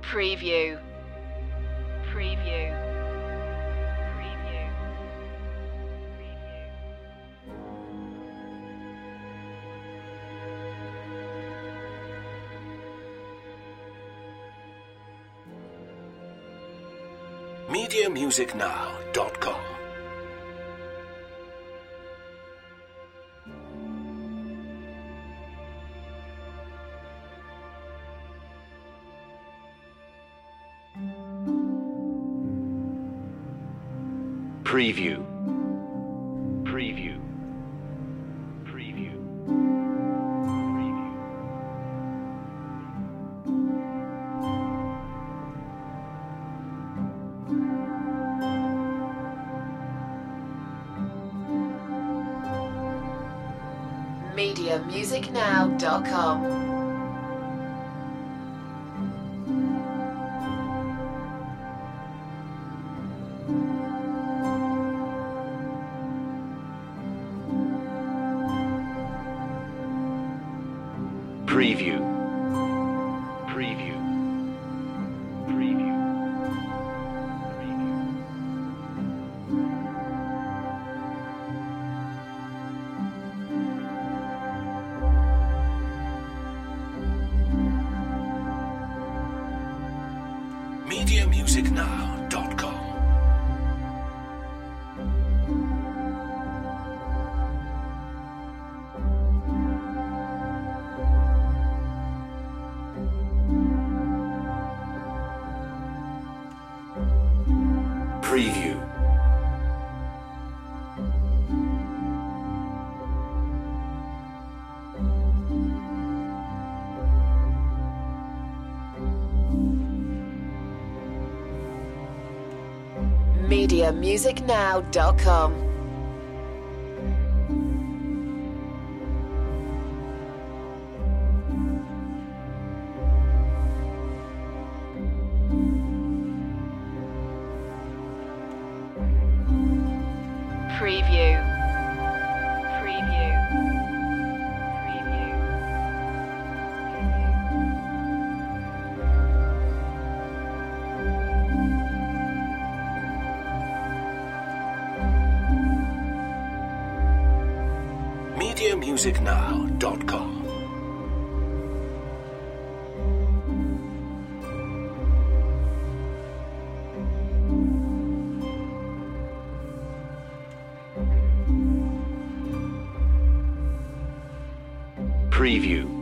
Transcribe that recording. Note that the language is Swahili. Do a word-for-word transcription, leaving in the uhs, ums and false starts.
Preview. Preview. Preview. media music now dot com. Preview. Preview. Preview. Preview. media music now dot com. Preview. Preview. Preview. Preview. media music now dot com. Preview. media music now dot com. Preview. Preview. Preview. media music now dot com. Preview.